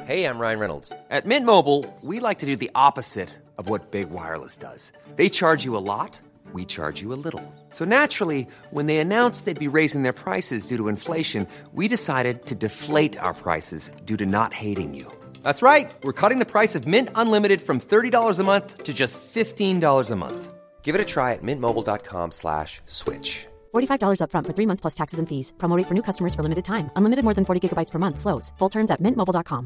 Hey, I'm Ryan Reynolds. At Mint Mobile, we like to do the opposite of what Big Wireless does. They charge you a lot, we charge you a little. So naturally, when they announced they'd be raising their prices due to inflation, we decided to deflate our prices due to not hating you. That's right. We're cutting the price of Mint Unlimited from $30 a month to just $15 a month. Give it a try at mintmobile.com/switch. $45 up front for 3 months plus taxes and fees. Promo rate for new customers for limited time. Unlimited more than 40 gigabytes per month. Slows full terms at mintmobile.com.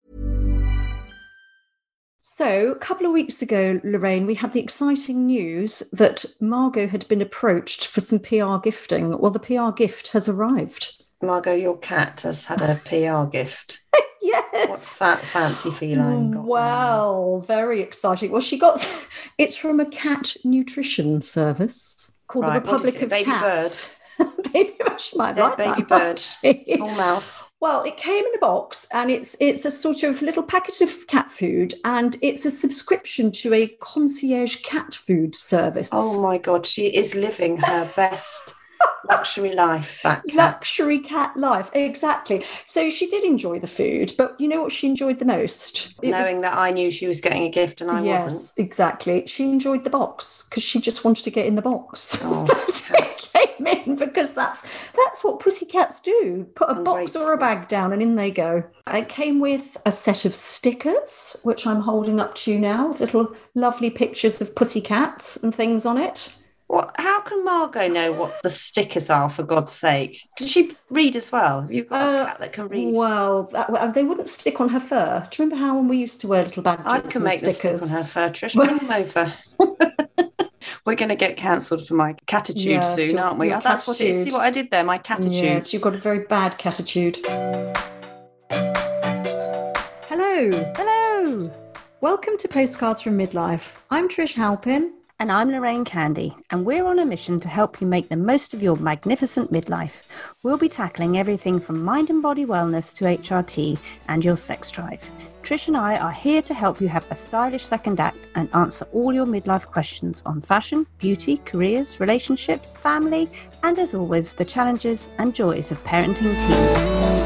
So, a couple of weeks ago, Lorraine, we had the exciting news that Margot had been approached for some PR gifting. Well, the PR gift has arrived. Margot, your cat has had a PR gift. Yes. What's that fancy feeling? Well, very exciting. Well, it's from a cat nutrition service called the Republic of Baby Cats. Bird. Baby bird, she might like Baby that. bird, small mouse. Well, it came in a box and it's a sort of little packet of cat food and it's a subscription to a concierge cat food service. Oh my God, she is living her best luxury life, that cat. Luxury cat life, exactly. So she did enjoy the food, but you know what she enjoyed the most? Knowing that I knew she was getting a gift and I wasn't. Yes, exactly. She enjoyed the box because she just wanted to get in the box. Oh, it came in because that's what pussycats do. Put a box or a bag down and in they go. It came with a set of stickers, which I'm holding up to you now, with little lovely pictures of pussycats and things on it. How can Margot know what the stickers are, for God's sake? Can she read as well? Have you got a cat that can read? Well, they wouldn't stick on her fur. Do you remember how when we used to wear little badges I can make stickers? them stick on her fur, Trish. Bring them over. We're going to get cancelled for my catitude soon, aren't we? That's what it is. See what I did there? My catitude. Yes, you've got a very bad catitude. Hello. Welcome to Postcards from Midlife. I'm Trish Halpin. And I'm Lorraine Candy, and we're on a mission to help you make the most of your magnificent midlife. We'll be tackling everything from mind and body wellness to HRT and your sex drive. Trish and I are here to help you have a stylish second act and answer all your midlife questions on fashion, beauty, careers, relationships, family, and as always, the challenges and joys of parenting teens.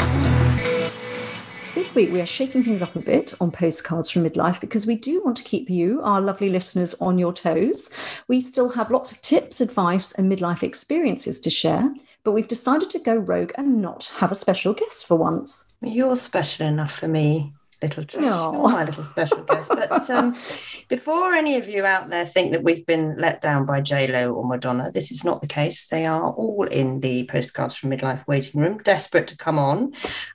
This week we are shaking things up a bit on Postcards from Midlife because we do want to keep you, our lovely listeners, on your toes. We still have lots of tips, advice and midlife experiences to share, but we've decided to go rogue and not have a special guest for once. You're special enough for me, little Trish. No. You're my little special guest. But before any of you out there think that we've been let down by J-Lo or Madonna, this is not the case. They are all in the Postcards from Midlife waiting room, desperate to come on.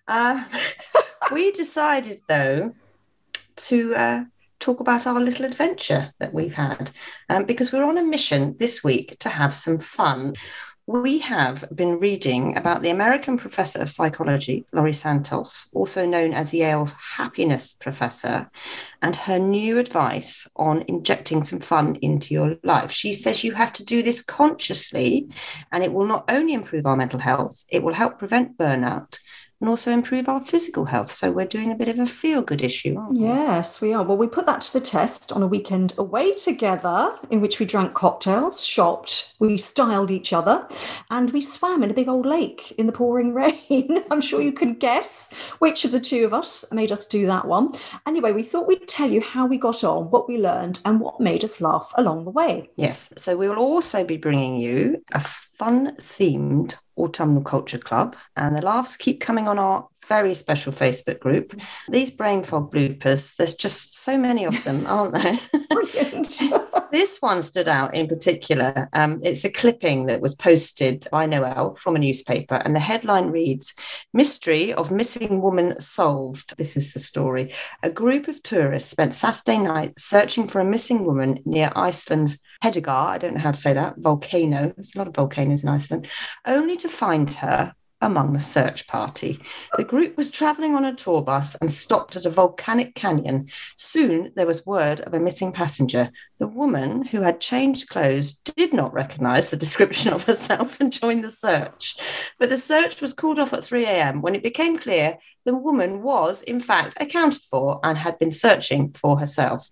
We decided, though, to talk about our little adventure that we've had because we're on a mission this week to have some fun. We have been reading about the American professor of psychology, Laurie Santos, also known as Yale's happiness professor, and her new advice on injecting some fun into your life. She says you have to do this consciously, and it will not only improve our mental health, it will help prevent burnout and also improve our physical health. So we're doing a bit of a feel-good issue, aren't we? Yes, we are. Well, we put that to the test on a weekend away together in which we drank cocktails, shopped, we styled each other, and we swam in a big old lake in the pouring rain. I'm sure you can guess which of the two of us made us do that one. Anyway, we thought we'd tell you how we got on, what we learned, and what made us laugh along the way. Yes, so we will also be bringing you a fun-themed Autumnal Culture Club, and the laughs keep coming on our very special Facebook group. These brain fog bloopers, there's just so many of them, aren't there? Brilliant. This one stood out in particular. It's a clipping that was posted by Noelle from a newspaper, and the headline reads, "Mystery of Missing Woman Solved." This is the story. A group of tourists spent Saturday night searching for a missing woman near Iceland's Hedegar, I don't know how to say that, volcano. There's a lot of volcanoes in Iceland, only to find her among the search party. The group was travelling on a tour bus and stopped at a volcanic canyon. Soon there was word of a missing passenger. The woman, who had changed clothes, did not recognise the description of herself and joined the search. But the search was called off at 3 a.m. when it became clear the woman was, in fact, accounted for and had been searching for herself.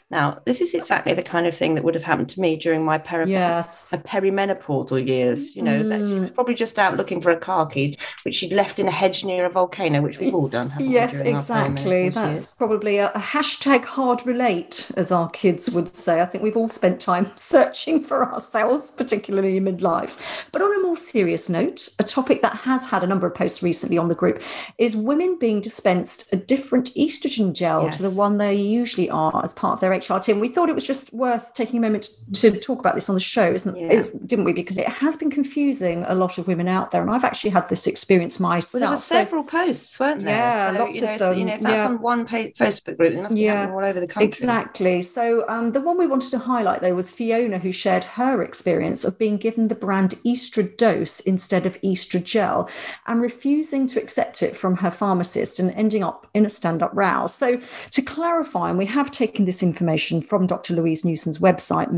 Now, this is exactly the kind of thing that would have happened to me during my perimenopausal years. That she was probably just out looking for a car key, which she'd left in a hedge near a volcano, which we've all done, haven't we? Yes, exactly. That's probably a hashtag hard relate, as our kids would say. I think we've all spent time searching for ourselves, particularly in midlife. But on a more serious note, a topic that has had a number of posts recently on the group is women being dispensed a different estrogen gel to the one they usually are as part of their HRT. And we thought it was just worth taking a moment to talk about this on the show, didn't we? Because it has been confusing a lot of women out there. And I've actually had this experience myself. Well, there were several posts, weren't there? Yeah, so, lots of them. If that's on one Facebook group, it must be happening all over the country. Exactly. So the one we wanted to highlight, though, was Fiona, who shared her experience of being given the brand Estradiol instead of Estragel and refusing to accept it from her pharmacist and ending up in a stand-up row. So to clarify, and we have taken this information from Dr. Louise Newson's website,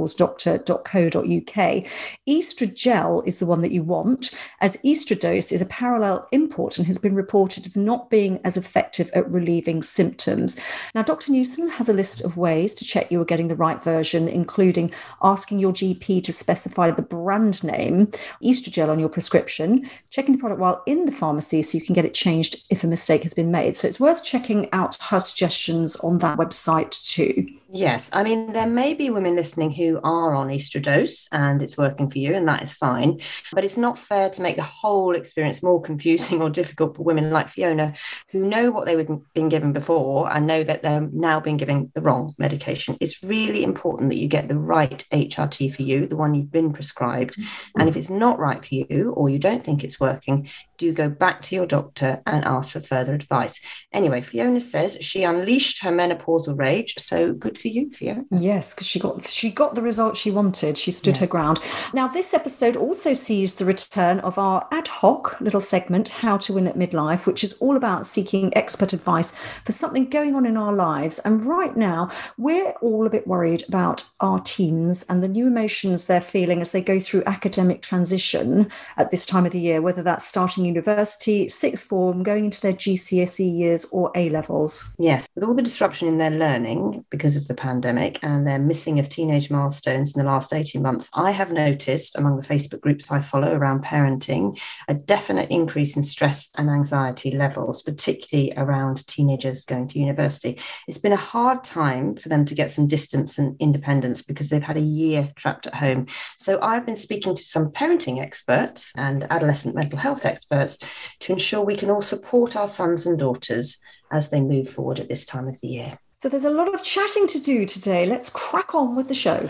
menopausedoctor.co.uk, Estragel is the one that you want, as Estradiol is a parallel import and has been reported as not being as effective at relieving symptoms. Now, Dr. Newson has a list of ways to check you are getting the right version, including asking your GP to specify the brand name, Estragel on your prescription, checking the product while in the pharmacy so you can get it changed if a mistake has been made. So it's worth checking out her suggestions on that website too. Yes, I mean, there may be women listening who are on Estradiol and it's working for you, and that is fine. But it's not fair to make the whole experience more confusing or difficult for women like Fiona, who know what they've been given before and know that they're now being given the wrong medication. It's really important that you get the right HRT for you, the one you've been prescribed. And if it's not right for you, or you don't think it's working, do go back to your doctor and ask for further advice. Anyway, Fiona says she unleashed her menopausal rage. So good for you, Fiona. Yes, because she got the result she wanted. She stood her ground. Now, this episode also sees the return of our ad hoc little segment, How to Win at Midlife, which is all about seeking expert advice for something going on in our lives. And right now, we're all a bit worried about our teens and the new emotions they're feeling as they go through academic transition at this time of the year, whether that's starting university, sixth form, going into their GCSE years or A-levels. Yes, with all the disruption in their learning because of the pandemic and their missing of teenage milestones in the last 18 months, I have noticed among the Facebook groups I follow around parenting a definite increase in stress and anxiety levels, particularly around teenagers going to university. It's been a hard time for them to get some distance and independence because they've had a year trapped at home. So I've been speaking to some parenting experts and adolescent mental health experts to ensure we can all support our sons and daughters as they move forward at this time of the year. So there's a lot of chatting to do today. Let's crack on with the show.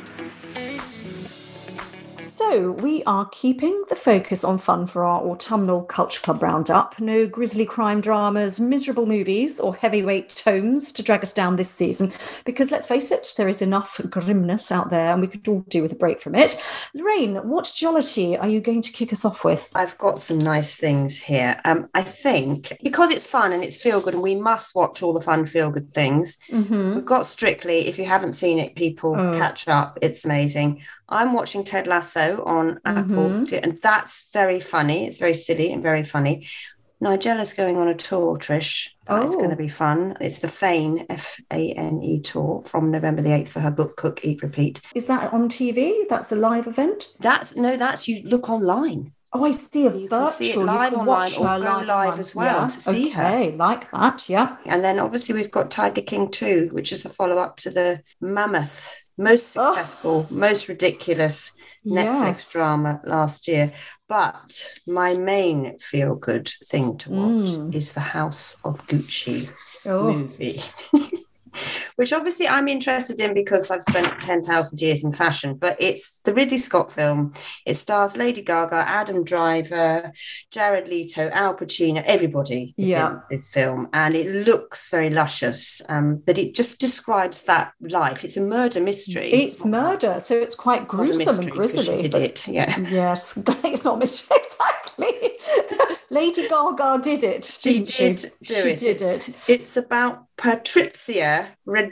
So we are keeping the focus on fun for our autumnal Culture Club roundup. No grisly crime dramas, miserable movies or heavyweight tomes to drag us down this season, because let's face it, there is enough grimness out there and we could all do with a break from it. Lorraine, what jollity are you going to kick us off with? I've got some nice things here. I think because it's fun and it's feel good and we must watch all the fun feel good things, we've got Strictly. If you haven't seen it, people catch up. It's amazing. I'm watching Ted Lasso on Apple, and that's very funny. It's very silly and very funny. Nigella's going on a tour, Trish. That's going to be fun. It's the Fane, F-A-N-E tour from November the 8th for her book, Cook, Eat, Repeat. Is that on TV? That's a live event? That's you look online. Oh, I see a virtual. You can see it live online or go live as well to see her. Okay, like that, yeah. And then obviously we've got Tiger King 2, which is the follow-up to the Mammoth, most successful, most ridiculous Netflix drama last year. But my main feel-good thing to watch is the House of Gucci movie. Which obviously I'm interested in because I've spent 10,000 years in fashion, but it's the Ridley Scott film. It stars Lady Gaga, Adam Driver, Jared Leto, Al Pacino, everybody is in this film. And it looks very luscious, but it just describes that life. It's a murder mystery. It's murder, so it's quite gruesome and grisly. She did it, Yes, it's not mystery, exactly. Lady Gaga did it, didn't she? She did it. It's about Patrizia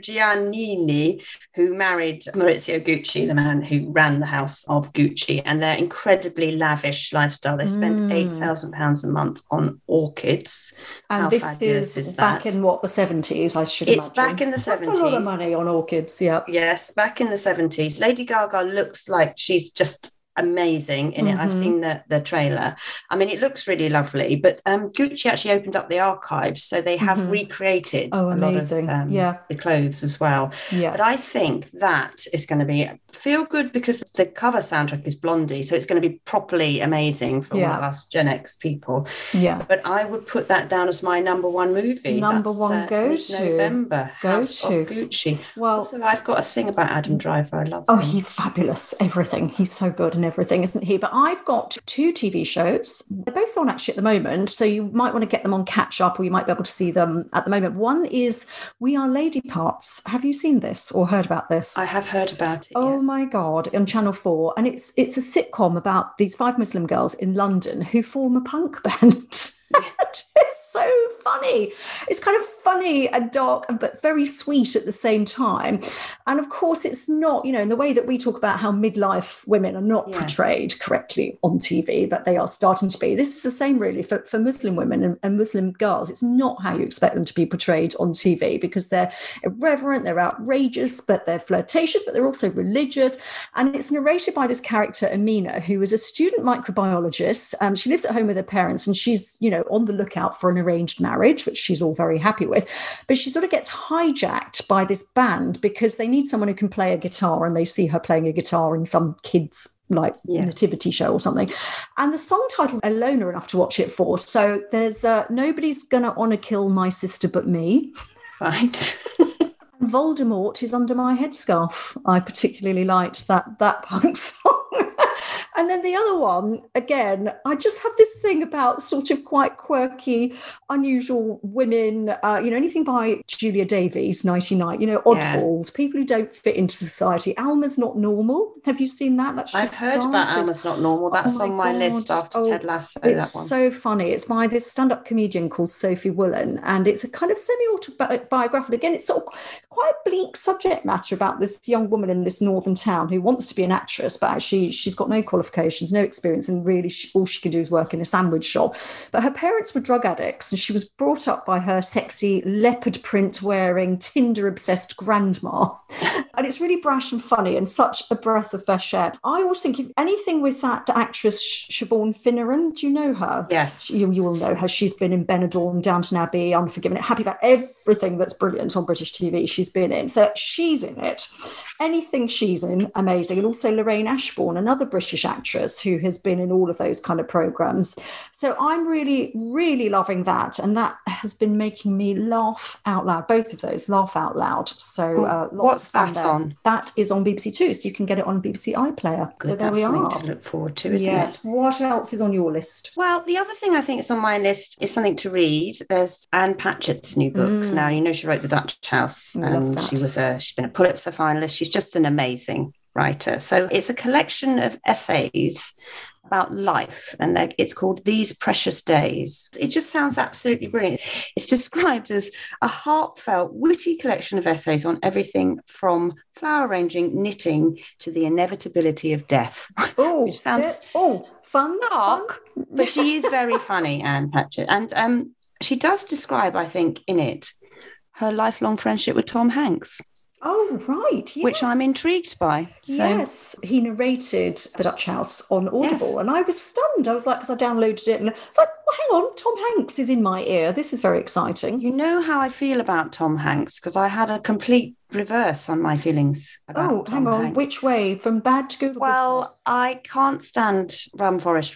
Reggianini, who married Maurizio Gucci, the man who ran the house of Gucci, and their incredibly lavish lifestyle. They spent £8,000 a month on orchids. And How this is back in what, the 70s, I should imagine. It's back in the 70s. That's a lot of money on orchids, yeah. Yes, back in the 70s. Lady Gaga looks like she's just amazing in it. I've seen the trailer. I mean, it looks really lovely, but Gucci actually opened up the archives, so they have recreated a lot of the clothes as well. Yeah. But I think that is going to be feel good because the cover soundtrack is Blondie, so it's going to be properly amazing for all of us Gen X people. Yeah. But I would put that down as my number one movie. Number one go-to. November, House of Gucci. Well, so I've got a thing about Adam Driver. I love him. He's fabulous. Everything. He's so good and everything, isn't he? But I've got 2 TV shows. They're both on actually at the moment, so you might want to get them on catch up, or you might be able to see them at the moment. One is We Are Lady Parts. Have you seen this or heard about this? I have heard about it. Oh my God, on Channel 4. And it's a sitcom about these 5 Muslim girls in London who form a punk band. It's so funny. It's kind of funny and dark, but very sweet at the same time. And of course, it's not, in the way that we talk about how midlife women are not portrayed correctly on TV, but they are starting to be. This is the same really for Muslim women and Muslim girls. It's not how you expect them to be portrayed on TV, because they're irreverent, they're outrageous, but they're flirtatious, but they're also religious. And it's narrated by this character, Amina, who is a student microbiologist. She lives at home with her parents, and she's, on the lookout for an arranged marriage, which she's all very happy with. But she sort of gets hijacked by this band because they need someone who can play a guitar, and they see her playing a guitar in some kids' nativity show or something. And the song titles alone are enough to watch it for. So there's Nobody's Gonna Honor Kill My Sister But Me. Right. Voldemort Is Under My Headscarf. I particularly liked that punk song. And then the other one, again, I just have this thing about sort of quite quirky, unusual women, anything by Julia Davies, 99, oddballs, people who don't fit into society. Alma's Not Normal. Have you seen that? I've heard about Alma's Not Normal. That's on my list after Ted Lasso, that one. It's so funny. It's by this stand-up comedian called Sophie Woolen, and it's a kind of semi-autobiographical. Again, it's sort of quite bleak subject matter about this young woman in this northern town who wants to be an actress, but actually she's got no qualifications, no experience, and really all she can do is work in a sandwich shop. But her parents were drug addicts, and she was brought up by her sexy leopard print wearing, Tinder obsessed grandma. And it's really brash and funny and such a breath of fresh air. I always think, if anything with that actress Siobhan Finneran, do you know her? Yes. You will know her. She's been in Benidorm, Downton Abbey, Unforgiven, Happy About everything that's brilliant on British TV she's been in. So she's in it. Anything she's in, amazing. And also Lorraine Ashbourne, another British actress who has been in all of those kind of programmes. So I'm really, really loving that. And that has been making me laugh out loud. Both of those, laugh out loud. So what's that on? That is on BBC Two, so you can get it on BBC iPlayer. Good, so there we are. Something to look forward to, isn't it? What else is on your list? Well, the other thing I think is on my list is something to read. There's Anne Patchett's new book. Now, she wrote The Dutch House, and she's been a Pulitzer finalist. She's just an amazing writer. So it's a collection of essays about life, and it's called These Precious Days. It just sounds absolutely brilliant. It's described as a heartfelt, witty collection of essays on everything from flower arranging, knitting, to the inevitability of death. Oh, which sounds fun, dark, but she is very funny, Anne Patchett. And she does describe, I think, in it, her lifelong friendship with Tom Hanks. Oh, right. Yes. Which I'm intrigued by. So. Yes. He narrated The Dutch House on Audible, and I was stunned. I was like, because I downloaded it, and it's like, well, hang on, Tom Hanks is in my ear. This is very exciting. You know how I feel about Tom Hanks, because I had a complete reverse on my feelings about Tom Hanks. Which way? From bad to good? Well, I can't stand Run, Forrest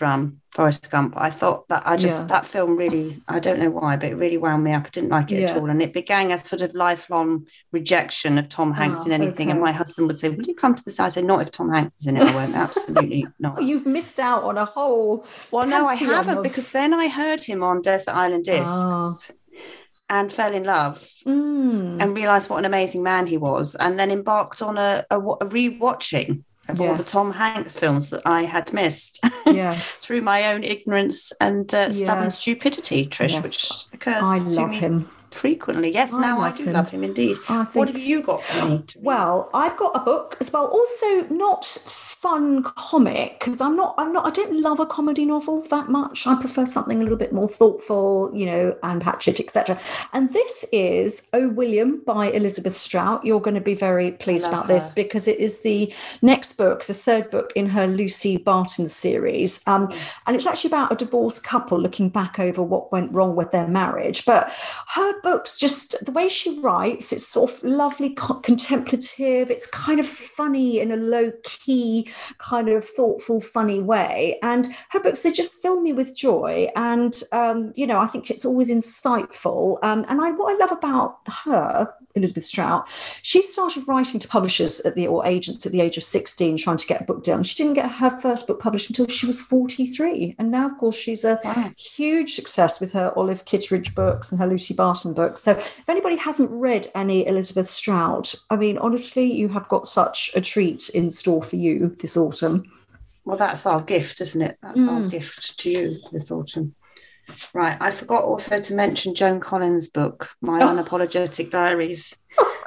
Gump. I thought that that film really, I don't know why, but it really wound me up. I didn't like it at all. And it began a sort of lifelong rejection of Tom Hanks in anything. Okay. And my husband would say, will you come to this? I say, not if Tom Hanks is in it. I won't. Absolutely not. You've missed out on a whole... Well, no, I haven't, because then I heard him on Desert Island Discs. And fell in love and realised what an amazing man he was, and then embarked on a rewatching of all the Tom Hanks films that I had missed. Yes. Through my own ignorance and stubborn stupidity, Trish, which occurs to me him frequently. Yes, I do love him indeed. What have you got for me? Well, I've got a book as well. Also, not fun comic, because I don't love a comedy novel that much. I prefer something a little bit more thoughtful, Anne Patchett, etc. And this is Oh William by Elizabeth Strout. You're going to be very pleased about this because it is the next book, the third book in her Lucy Barton series. And it's actually about a divorced couple looking back over what went wrong with their marriage. But her books, just the way she writes, it's sort of lovely, contemplative. It's kind of funny in a low-key, kind of thoughtful, funny way. And her books, they just fill me with joy. And, I think it's always insightful. What I love about her, Elizabeth Strout, she started writing to publishers or agents at the age of 16, trying to get a book done. She didn't get her first book published until she was 43. And now, of course, she's a huge success with her Olive Kitteridge books and her Lucy Barton books. So if anybody hasn't read any Elizabeth Strout, I mean, honestly, you have got such a treat in store for you this autumn. Well, that's our gift, isn't it? That's our gift to you this autumn. Right. I forgot also to mention Joan Collins' book, My Unapologetic Diaries.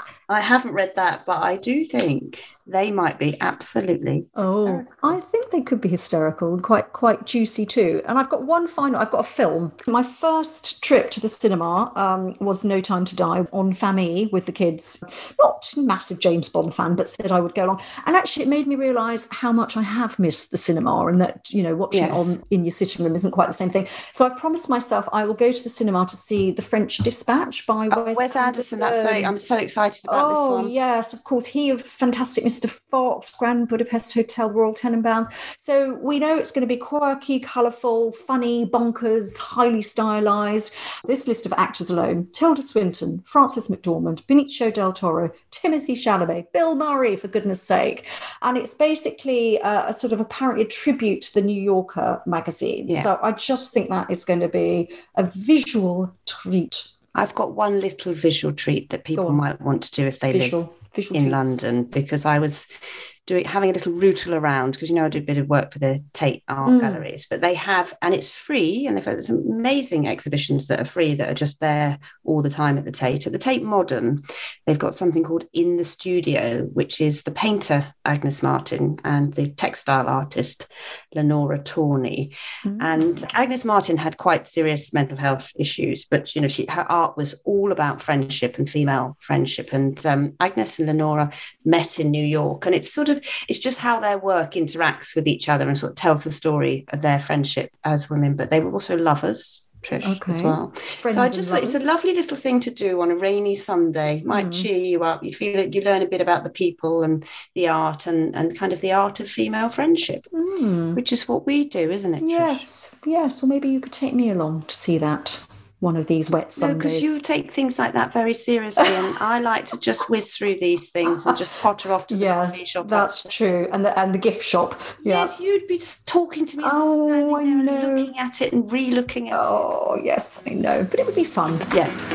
I haven't read that, but I do think they might be absolutely hysterical. I think they could be hysterical and quite juicy too. And I've got I've got a film. My first trip to the cinema was No Time to Die on Famille with the kids. Not a massive James Bond fan, but said I would go along. And actually it made me realise how much I have missed the cinema, and that, watching it on in your sitting room isn't quite the same thing. So I've promised myself I will go to the cinema to see The French Dispatch by Wes Anderson. I'm so excited about this one. Oh, yes, of course. He of Fantastic Mr. Fox, Grand Budapest Hotel, Royal Tenenbaums. So we know it's going to be quirky, colourful, funny, bonkers, highly stylised. This list of actors alone: Tilda Swinton, Frances McDormand, Benicio del Toro, Timothy Chalamet, Bill Murray, for goodness sake. And it's basically a sort of apparently a tribute to the New Yorker magazine. Yeah. So I just think that is going to be a visual treat. I've got one little visual treat that people might want to do if they live in London, because I was having a little rootle around, because I do a bit of work for the Tate art galleries, but they have, and it's free, and they've got some amazing exhibitions that are free that are just there all the time at the Tate. At the Tate Modern, they've got something called In the Studio, which is the painter Agnes Martin and the textile artist Lenora Tawney. And Agnes Martin had quite serious mental health issues, but her art was all about friendship and female friendship. And Agnes and Lenora met in New York, and it's just how their work interacts with each other and sort of tells the story of their friendship as women. But they were also lovers, Trish, as well. So I just thought it's a lovely little thing to do on a rainy Sunday. Might cheer you up. You feel it, you learn a bit about the people and the art and kind of the art of female friendship, which is what we do, isn't it, Trish? Yes. Well, maybe you could take me along to see that one of these wet Sundays. No, because you take things like that very seriously, and I like to just whiz through these things and just potter off to the coffee shop. That's true, and the gift shop. Yeah. Yes, you'd be just talking to me and looking at it and re-looking at it. Oh, yes, I know, but it would be fun. Yes.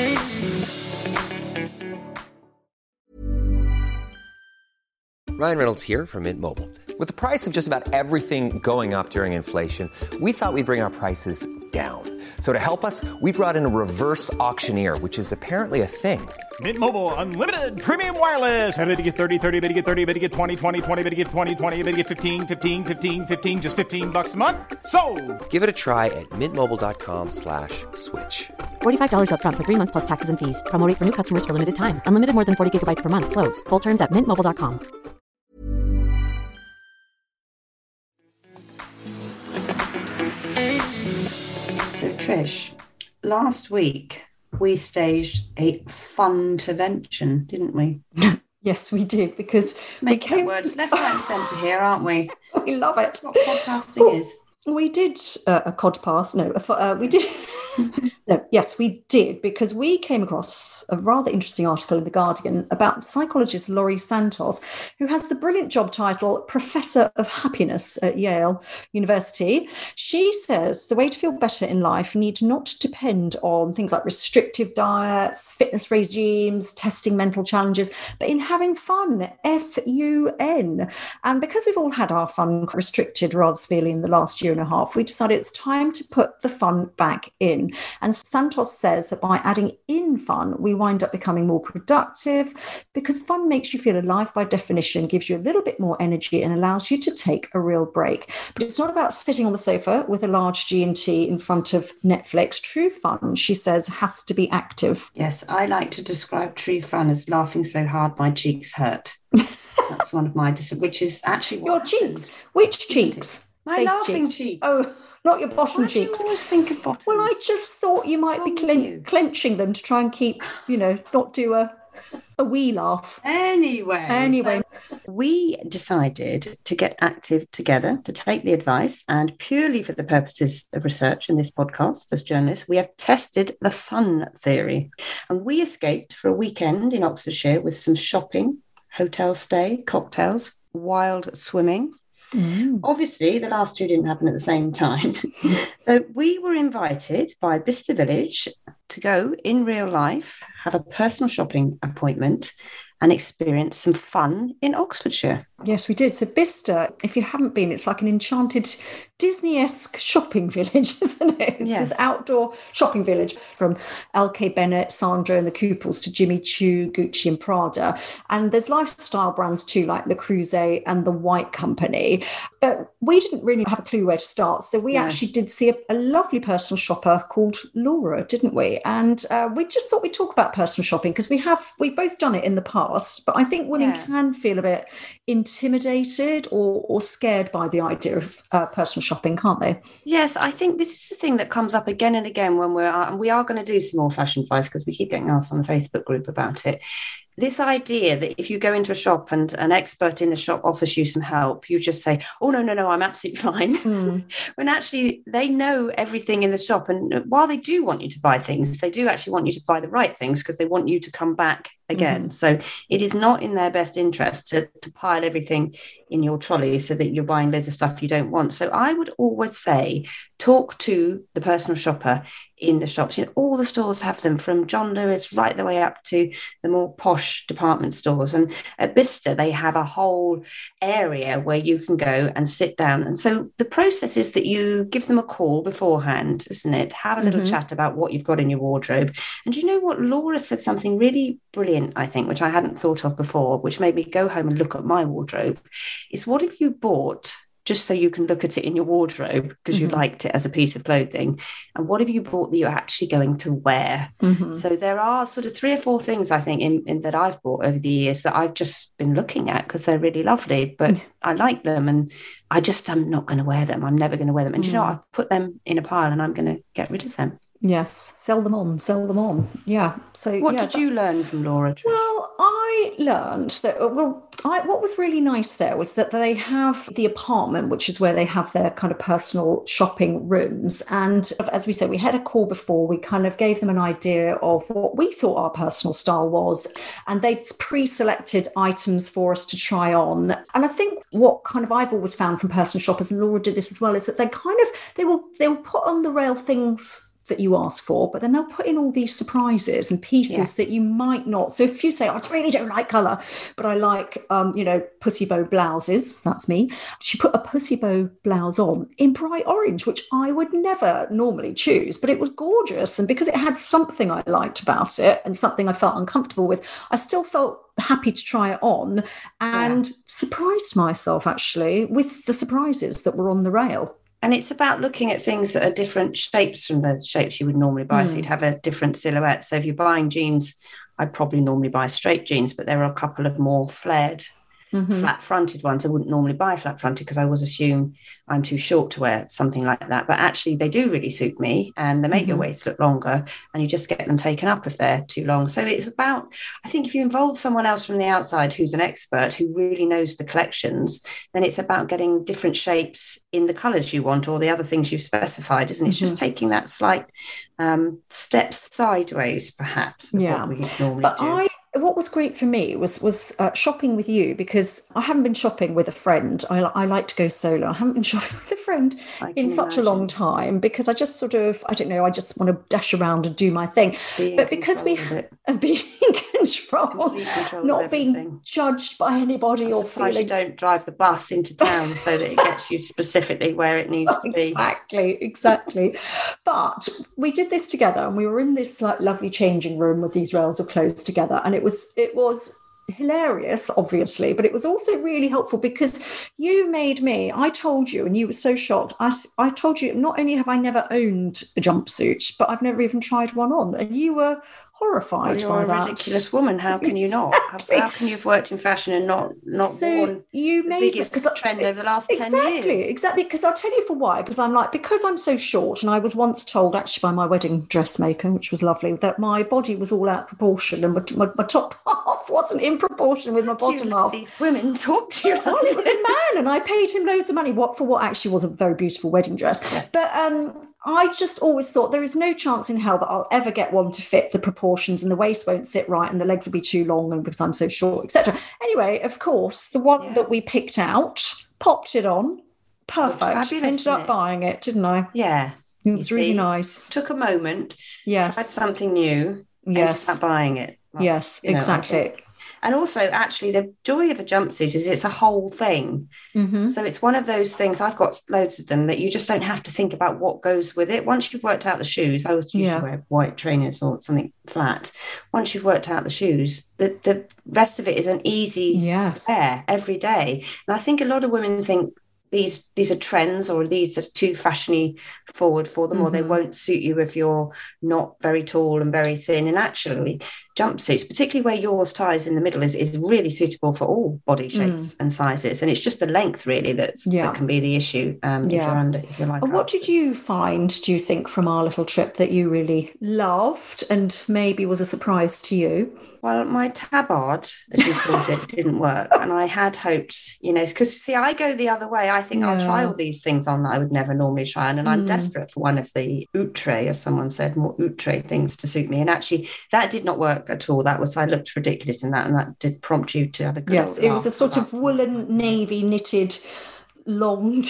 Ryan Reynolds here from Mint Mobile. With the price of just about everything going up during inflation, we thought we'd bring our prices down. So to help us, we brought in a reverse auctioneer, which is apparently a thing. Mint Mobile Unlimited Premium Wireless. How to get 30, 30, bit to get 30, bit to get 20, 20, 20, bit to get 20, 20, bit to get 15, 15, 15, 15, just $15 a month? Sold! Give it a try at mintmobile.com/switch. $45 up front for 3 months plus taxes and fees. Promo rate for new customers for limited time. Unlimited more than 40 gigabytes per month. Slows full terms at mintmobile.com. So Trish, last week we staged a fun-tervention, didn't we? Yes, we did, because words left, right, and centre here, aren't we? We love it. What podcasting is. We did a cod pass. No, we did. No, yes, we did, because we came across a rather interesting article in The Guardian about the psychologist Laurie Santos, who has the brilliant job title Professor of Happiness at Yale University. She says the way to feel better in life need not depend on things like restrictive diets, fitness regimes, testing mental challenges, but in having fun, F-U-N. And because we've all had our fun restricted rather severely in the last year and a half, we decided it's time to put the fun back in. And Santos says that by adding in fun, we wind up becoming more productive, because fun makes you feel alive by definition, gives you a little bit more energy and allows you to take a real break. But it's not about sitting on the sofa with a large G&T in front of Netflix. True fun, she says, has to be active. Yes, I like to describe true fun as laughing so hard my cheeks hurt. That's one of my which is actually your cheeks. Which cheeks? My Face laughing cheeks. cheeks. Oh, not your bottom cheeks. I always think of bottom. Well, I just thought you might be clenching them to try and keep, not do a wee laugh. Anyway. So we decided to get active together, to take the advice, and purely for the purposes of research in this podcast as journalists, we have tested the fun theory. And we escaped for a weekend in Oxfordshire with some shopping, hotel stay, cocktails, wild swimming. Obviously, the last two didn't happen at the same time. So we were invited by Bicester Village to go in real life, have a personal shopping appointment, and experience some fun in Oxfordshire. Yes, we did. So Bicester, if you haven't been, it's like an enchanted Disney-esque shopping village, isn't it? It's this outdoor shopping village from LK Bennett, Sandro and the Couples to Jimmy Choo, Gucci and Prada. And there's lifestyle brands too, like Le Creuset and The White Company. But we didn't really have a clue where to start. So we actually did see a lovely personal shopper called Laura, didn't we? And we just thought we'd talk about personal shopping because we've both done it in the past. But I think women can feel a bit intimidated or scared by the idea of personal shopping, can't they? Yes, I think this is the thing that comes up again and again when we are going to do some more fashion advice because we keep getting asked on the Facebook group about it. This idea that if you go into a shop and an expert in the shop offers you some help, you just say, oh, no, I'm absolutely fine. When actually they know everything in the shop. And while they do want you to buy things, they do actually want you to buy the right things because they want you to come back again. So it is not in their best interest to pile everything in your trolley so that you're buying loads of stuff you don't want. So I would always say, talk to the personal shopper in the shops. All the stores have them, from John Lewis right the way up to the more posh department stores. And at Bicester, they have a whole area where you can go and sit down. And so the process is that you give them a call beforehand, isn't it? Have a little chat about what you've got in your wardrobe. And you know what? Laura said something really brilliant, I think, which I hadn't thought of before, which made me go home and look at my wardrobe, is what have you bought just so you can look at it in your wardrobe because you liked it as a piece of clothing? And what have you bought that you're actually going to wear? So there are sort of 3 or 4 things, I think, in that I've bought over the years that I've just been looking at because they're really lovely, but I like them and I'm not going to wear them. I'm never going to wear them. And you know, I've put them in a pile and I'm going to get rid of them. Yes, sell them on. Yeah. So what did you learn from Laura? Well, I learned that, what was really nice there was that they have the apartment, which is where they have their kind of personal shopping rooms. And as we said, we had a call before, we kind of gave them an idea of what we thought our personal style was. And they'd pre-selected items for us to try on. And I think what kind of I've always found from personal shoppers, and Laura did this as well, is that they will put on the rail things that you ask for, but then they'll put in all these surprises and pieces that you might not. So if you say, I really don't like colour, but I like, pussy bow blouses, that's me. She put a pussy bow blouse on in bright orange, which I would never normally choose, but it was gorgeous. And because it had something I liked about it and something I felt uncomfortable with, I still felt happy to try it on and surprised myself actually with the surprises that were on the rail. And it's about looking at things that are different shapes from the shapes you would normally buy. So you'd have a different silhouette. So if you're buying jeans, I'd probably normally buy straight jeans, but there are a couple of more flared flat-fronted ones. I wouldn't normally buy flat-fronted because I always assume I'm too short to wear something like that. But actually, they do really suit me, and they make your waist look longer, and you just get them taken up if they're too long. So it's about, I think if you involve someone else from the outside who's an expert, who really knows the collections, then it's about getting different shapes in the colours you want or the other things you've specified, isn't it? It's just taking that slight steps sideways, perhaps, of what we normally do. What was great for me was shopping with you, because I haven't been shopping with a friend. I like to go solo. I haven't been shopping with a friend in such a long time, because I just sort of, I don't know, I just want to dash around and do my thing. But because we are being in control, not being judged by anybody or feeling... you don't drive the bus into town so that it gets you specifically where it needs to be. Exactly. But we did this together, and we were in this like lovely changing room with these rails of clothes together, and it was hilarious, obviously, but it was also really helpful because you made me, I told you, and you were so shocked, I told you not only have I never owned a jumpsuit, but I've never even tried one on, and you were horrified by that. You're a ridiculous woman. How can you not? How can you have worked in fashion and not worn the biggest trend over the last 10 years? Exactly, because I'll tell you for why. Because I'm so short, and I was once told, actually by my wedding dressmaker, which was lovely, that my body was all out of proportion, and my top half wasn't in proportion with my bottom half. These women talk to you. Well, it was a man, and I paid him loads of money for what actually was a very beautiful wedding dress. Yes. But I just always thought there is no chance in hell that I'll ever get one to fit the proportions, and the waist won't sit right, and the legs will be too long, and because I'm so short, etc. Anyway, of course, the one that we picked out, popped it on, perfect. Ended up buying it, didn't I? Yeah. It was really nice. Took a moment. Yes. Tried something new. Yes. Ended up buying it. Yes, exactly. And also, actually, the joy of a jumpsuit is it's a whole thing. So it's one of those things, I've got loads of them, that you just don't have to think about what goes with it. Once you've worked out the shoes, I always usually wear white trainers or something flat. Once you've worked out the shoes, the rest of it is an easy wear every day. And I think a lot of women think these are trends, or these are too fashiony forward for them, or they won't suit you if you're not very tall and very thin. And actually, jumpsuits, particularly where yours ties in the middle, is really suitable for all body shapes and sizes. And it's just the length really that can be the issue if you're like. And what did you find, do you think, from our little trip that you really loved and maybe was a surprise to you? Well, my tabard, as you called it, didn't work. And I had hoped, because, see, I go the other way. I think I'll try all these things on that I would never normally try on. And I'm desperate for one of the outre, as someone said, more outre things to suit me. And actually, that did not work at all. I looked ridiculous in that. And that did prompt you to have a good Yes, it was a sort of woolen navy knitted long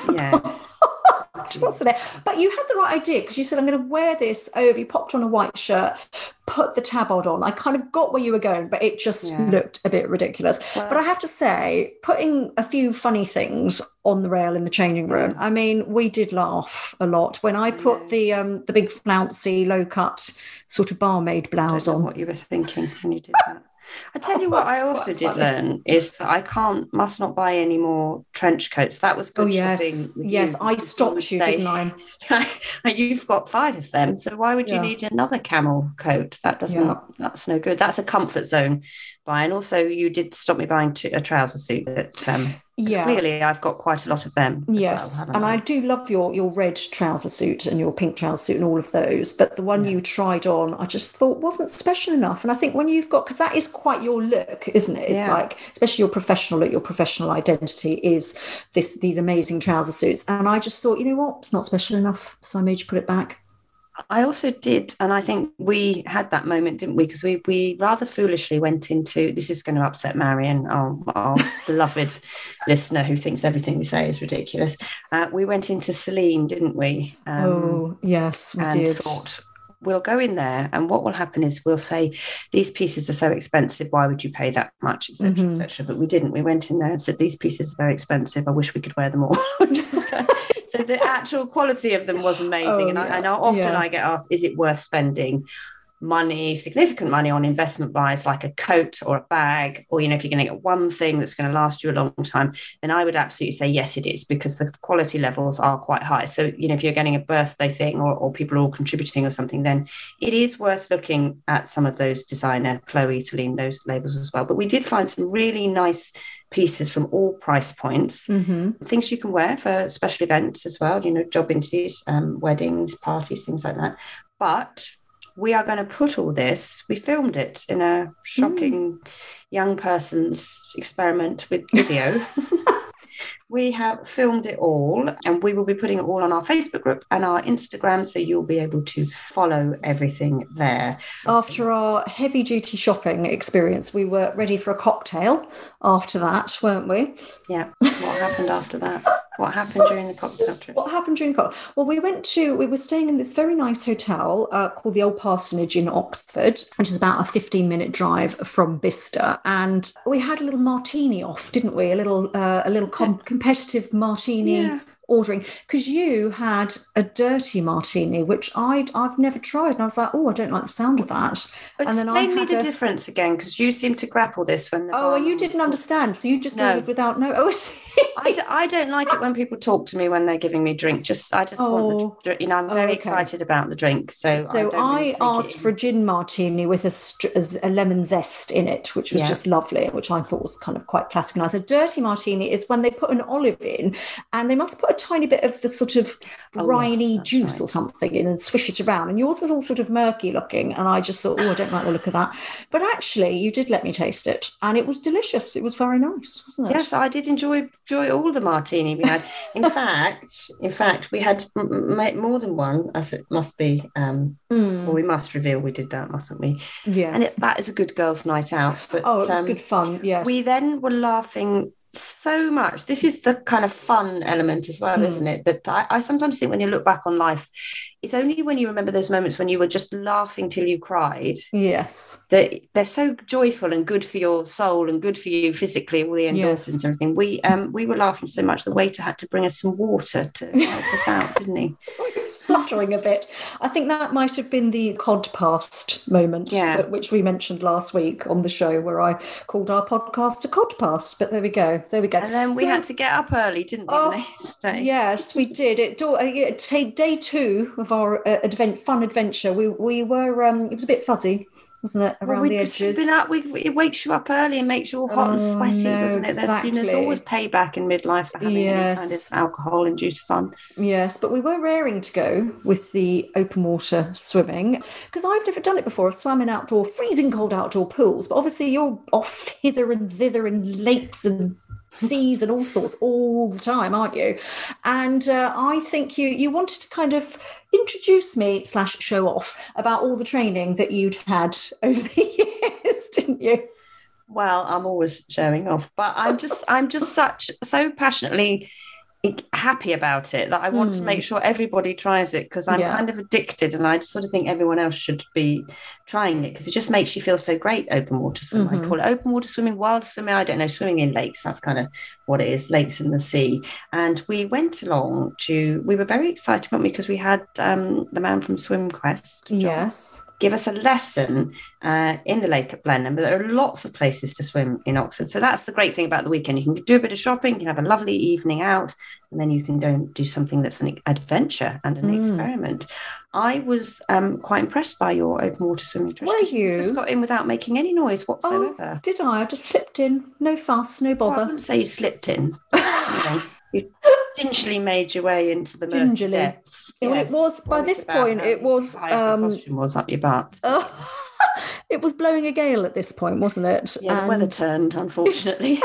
wasn't it? But you had the right idea, because you said, I'm going to wear this over. You popped on a white shirt, put the tabard on. I kind of got where you were going, but it just looked a bit ridiculous. Well, but I have to say, putting a few funny things on the rail in the changing room, I mean, we did laugh a lot when I put the big flouncy, low-cut sort of barmaid blouse on. What you were thinking when you did that. I tell you what, I also did learn is that I must not buy any more trench coats. That was good shopping. Yes, I stopped you, didn't I? You've got 5 of them, so why would you need another camel coat? That's no good. That's a comfort zone buy. And also, you did stop me buying a trouser suit that. Clearly, I've got quite a lot of them. Yes, and I do love your red trouser suit and your pink trouser suit and all of those. But the one you tried on, I just thought wasn't special enough. And I think when you've got, because that is quite your look, isn't it? It's like, especially your professional look, your professional identity is these amazing trouser suits. And I just thought, you know what, it's not special enough, so I made you put it back. I also did, and I think we had that moment, didn't we? Because we rather foolishly went into, this is going to upset Marion, our beloved listener who thinks everything we say is ridiculous. We went into Celine, didn't we? Yes, we did. And thought, we'll go in there, and what will happen is we'll say, these pieces are so expensive, why would you pay that much, etc., etc. But we didn't. We went in there and said, these pieces are very expensive, I wish we could wear them all. So the actual quality of them was amazing. And often I get asked, is it worth spending money, significant money on investment buys like a coat or a bag, or, if you're going to get one thing that's going to last you a long time, then I would absolutely say yes, it is, because the quality levels are quite high. So, if you're getting a birthday thing or people are all contributing or something, then it is worth looking at some of those designer, Chloe, Celine, those labels as well. But we did find some really nice pieces from all price points, things you can wear for special events as well, job interviews, weddings, parties, things like that. But we are going to put all this, we filmed it in a shocking young person's experiment with video. We have filmed it all, and we will be putting it all on our Facebook group and our Instagram, so you'll be able to follow everything there. After our heavy-duty shopping experience, we were ready for a cocktail after that, weren't we? Yeah. What happened after that? What happened during the cocktail trip? Well, we were staying in this very nice hotel called the Old Parsonage in Oxford, which is about a 15-minute drive from Bicester. And we had a little martini off, didn't we? A little competitive martini ordering, because you had a dirty martini, which I've never tried, and I was like, I don't like the sound of that. And then explain me the difference again, because you seem to grapple this when and you didn't understand, so you just ordered without I don't like it when people talk to me when they're giving me drink. I just want the drink. I'm very excited about the drink, so I asked for a gin martini with a lemon zest in it, which was just lovely, which I thought was kind of quite classic. And I said, dirty martini is when they put an olive in, and they must put a tiny bit of the sort of briny juice or something in and swish it around. And yours was all sort of murky looking, and I just thought, I don't like the look of that. But actually, you did let me taste it, and it was delicious. It was very nice, wasn't it? Yes, I did enjoy all the martini we had. In fact, we had more than one, as it must be. Well, we must reveal we did that, mustn't we? Yes. And that is a good girls' night out. But, it was good fun, yes. We then were laughing so much. This is the kind of fun element as well, isn't it? That I sometimes think when you look back on life, it's only when you remember those moments when you were just laughing till you cried. Yes. That they're so joyful and good for your soul and good for you physically, all the endorphins and everything. We were laughing so much the waiter had to bring us some water to help us out, didn't he? Spluttering a bit. I think that might have been the codpast moment, which we mentioned last week on the show, where I called our podcast a codpast. But there we go. And then we had to get up early, didn't we, the next day? Yes, we did. Day 2 of our fun adventure. We were. It was a bit fuzzy, wasn't it, around the edges? It wakes you up early and makes you all hot and sweaty, doesn't it? Exactly. There's always payback in midlife for having any kind of alcohol-induced fun. Yes, but we were raring to go with the open water swimming, because I've never done it before. I've swam in freezing cold outdoor pools, but obviously you're off hither and thither in lakes and seas and all sorts all the time, aren't you? And I think you wanted to kind of introduce me / show off about all the training that you'd had over the years, didn't you? Well, I'm always showing off, but I'm just so passionately happy about it that I want to make sure everybody tries it, because I'm kind of addicted, and I just sort of think everyone else should be trying it, because it just makes you feel so great. Open water swimming, I call it open water swimming, wild swimming, I don't know, swimming in lakes, that's kind of what it is, lakes in the sea. And we went along we were very excited, weren't we, because we had the man from Swim Quest, John, give us a lesson in the lake at Blenheim. But there are lots of places to swim in Oxford. So that's the great thing about the weekend. You can do a bit of shopping, you can have a lovely evening out, and then you can go and do something that's an adventure and an experiment. I was quite impressed by your open water swimming, Trish. Were you? You just got in without making any noise whatsoever. Oh, did I? I just slipped in. No fuss, no bother. Well, I wouldn't say you slipped in. You gingerly made your way into the murky depths. Well, it was, by this point, it was... the costume was up your butt. It was blowing a gale at this point, wasn't it? Yeah, the weather turned, unfortunately.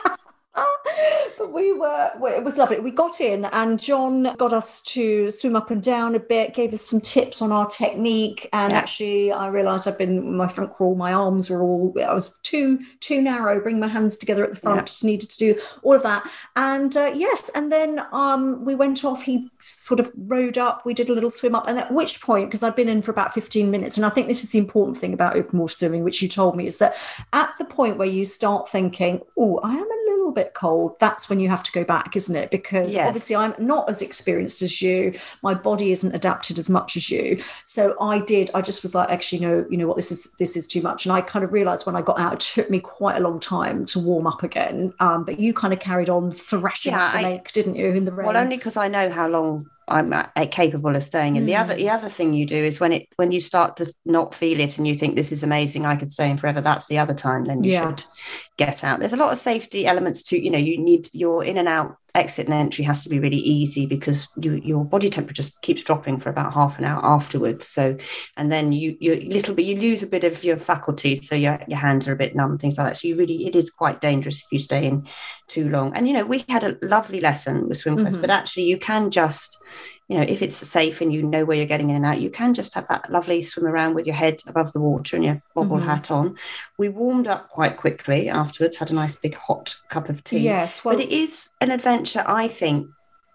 But it was lovely. We got in, and John got us to swim up and down a bit, gave us some tips on our technique. And actually, I realised I've been my front crawl, my arms were I was too narrow, bring my hands together at the front, needed to do all of that. And and then we went off, he sort of rowed up, we did a little swim up. And at which point, because I'd been in for about 15 minutes, and I think this is the important thing about open water swimming, which you told me, is that at the point where you start thinking, I am a little bit cold, that's when you have to go back, isn't it? Because obviously I'm not as experienced as you. My body isn't adapted as much as you. So I just was like, actually, no, you know what, this is too much. And I kind of realized when I got out, it took me quite a long time to warm up again. But you kind of carried on thrashing up the lake, didn't you, in the rain? Well, only because I know how long I'm capable of staying in. The other thing you do is when you start to not feel it and you think this is amazing, I could stay in forever, that's the other time then you should get out. There's a lot of safety elements to, you know, you need your in and out, exit and entry has to be really easy because your body temperature keeps dropping for about half an hour afterwards. So, and then you lose a bit of your faculties, so your hands are a bit numb, things like that. So it is quite dangerous if you stay in too long. And, you know, we had a lovely lesson with SwimQuest, but actually you can just, you know, if it's safe and you know where you're getting in and out, you can just have that lovely swim around with your head above the water and your bobble hat on. We warmed up quite quickly afterwards, had a nice big hot cup of tea. Yes, well, but it is an adventure I think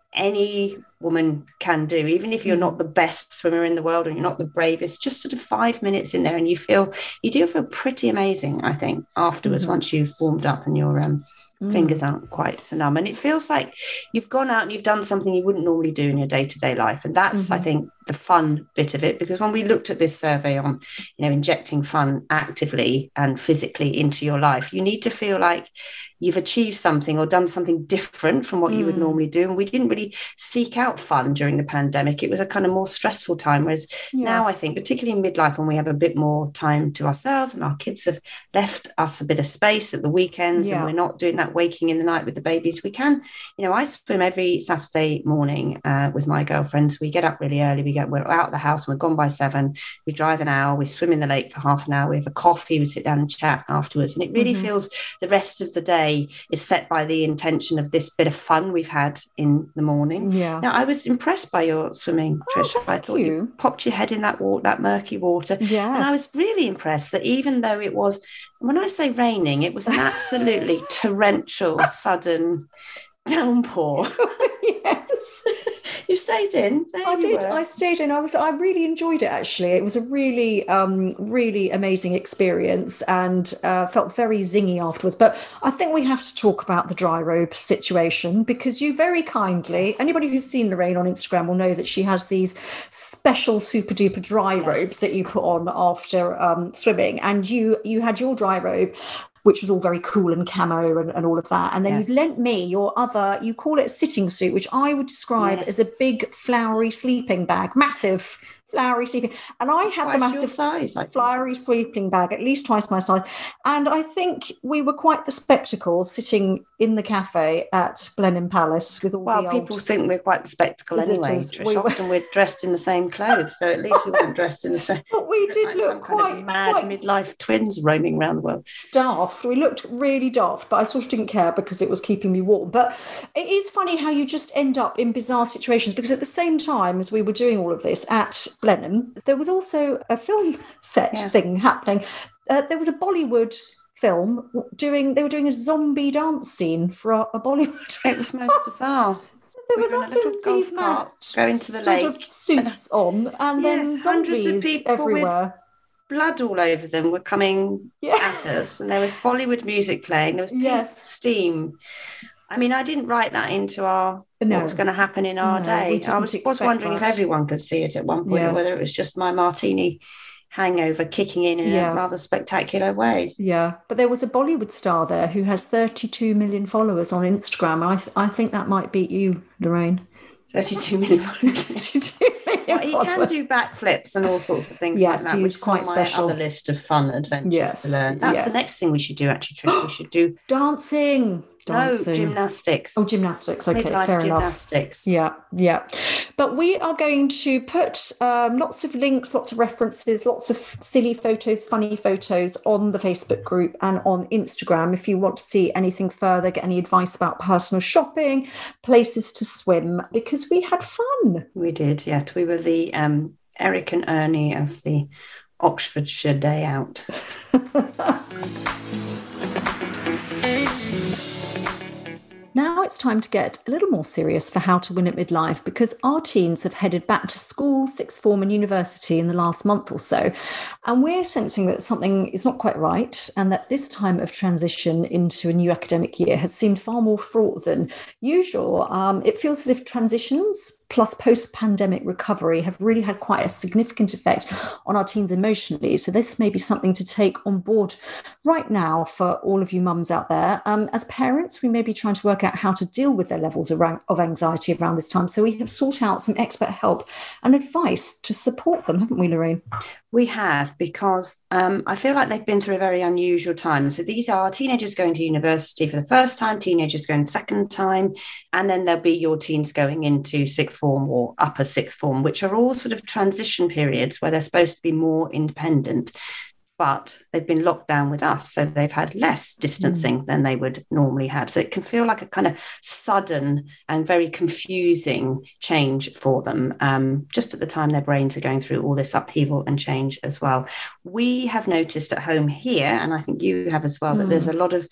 any woman can do, even if you're not the best swimmer in the world and you're not the bravest. Just sort of 5 minutes in there and you do feel pretty amazing, I think, afterwards, once you've warmed up and your fingers aren't quite so numb. And it feels like you've gone out and you've done something you wouldn't normally do in your day-to-day life. And that's, I think, the fun bit of it. Because when we looked at this survey on, you know, injecting fun actively and physically into your life, you need to feel like you've achieved something or done something different from what you would normally do. And we didn't really seek out fun during the pandemic. It was a kind of more stressful time. Whereas now I think, particularly in midlife, when we have a bit more time to ourselves and our kids have left us a bit of space at the weekends and we're not doing that waking in the night with the babies, we can, you know, I swim every Saturday morning with my girlfriends. We get up really early. We're out of the house and we're gone by 7. We drive an hour. We swim in the lake for half an hour. We have a coffee. We sit down and chat afterwards. And it really feels the rest of the day is set by the intention of this bit of fun we've had in the morning. Yeah. Now, I was impressed by your swimming, Trish. I thought you popped your head in that murky water. Yes. And I was really impressed that even though it was, when I say raining, it was an absolutely torrential, sudden downpour. Yes. You stayed in. I did. I stayed in. I really enjoyed it, actually. It was a really, really amazing experience and felt very zingy afterwards. But I think we have to talk about the dry robe situation because you very kindly, anybody who's seen Lorraine on Instagram will know that she has these special super duper dry robes that you put on after swimming. And you had your dry robe, which was all very cool and camo and all of that. And then you've lent me your other, you call it a sitting suit, which I would describe as a big flowery sleeping bag, massive flowery sleeping. And I had the massive size, flowery sleeping bag, at least twice my size. And I think we were quite the spectacle sitting in the cafe at Blenheim Palace with all the old... people think we're quite the spectacle anyway, Trish. Often we're dressed in the same clothes, so at least we weren't dressed in the same... But we did look quite... Kind of mad midlife twins roaming around the world. Daft. We looked really daft, but I sort of didn't care because it was keeping me warm. But it is funny how you just end up in bizarre situations because at the same time as we were doing all of this at Blenheim, there was also a film set thing happening. There was a Bollywood film they were doing a zombie dance scene for a Bollywood. It was most bizarre. There was us in these mad going to the sort lake, of suits on, and then zombies hundreds of people everywhere. Blood all over them were coming at us, and there was Bollywood music playing. There was pink steam. I mean, I didn't write that into what was going to happen in our day. I was wondering if everyone could see it at one point, or whether it was just my martini hangover kicking in a rather spectacular way. Yeah, but there was a Bollywood star there who has 32 million followers on Instagram. I think that might beat you, Lorraine. 32 million followers. 32 million he can do backflips and all sorts of things like that, which is quite special. My other list of fun adventures to learn. That's the next thing we should do, actually, Trish. We should do dancing. No, gymnastics. Oh, gymnastics. Okay, midlife fair gymnastics. Enough. Yeah. But we are going to put lots of links, lots of references, lots of silly photos, funny photos on the Facebook group and on Instagram. If you want to see anything further, get any advice about personal shopping, places to swim, because we had fun. We did, yes. We were the Eric and Ernie of the Oxfordshire Day Out. Now now it's time to get a little more serious for How to Win at Midlife, because our teens have headed back to school, sixth form and university in the last month or so. And we're sensing that something is not quite right, and that this time of transition into a new academic year has seemed far more fraught than usual. It feels as if transitions plus post-pandemic recovery have really had quite a significant effect on our teens emotionally. So this may be something to take on board right now for all of you mums out there. As parents, we may be trying to work out how to deal with their levels of anxiety around this time. So we have sought out some expert help and advice to support them, haven't we, Lorraine? We have, because I feel like they've been through a very unusual time. So these are teenagers going to university for the first time, teenagers going the second time, and then there'll be your teens going into sixth form or upper sixth form, which are all sort of transition periods where they're supposed to be more independent. But they've been locked down with us, so they've had less distancing than they would normally have. So it can feel like a kind of sudden and very confusing change for them, just at the time their brains are going through all this upheaval and change as well. We have noticed at home here, and I think you have as well, that there's a lot of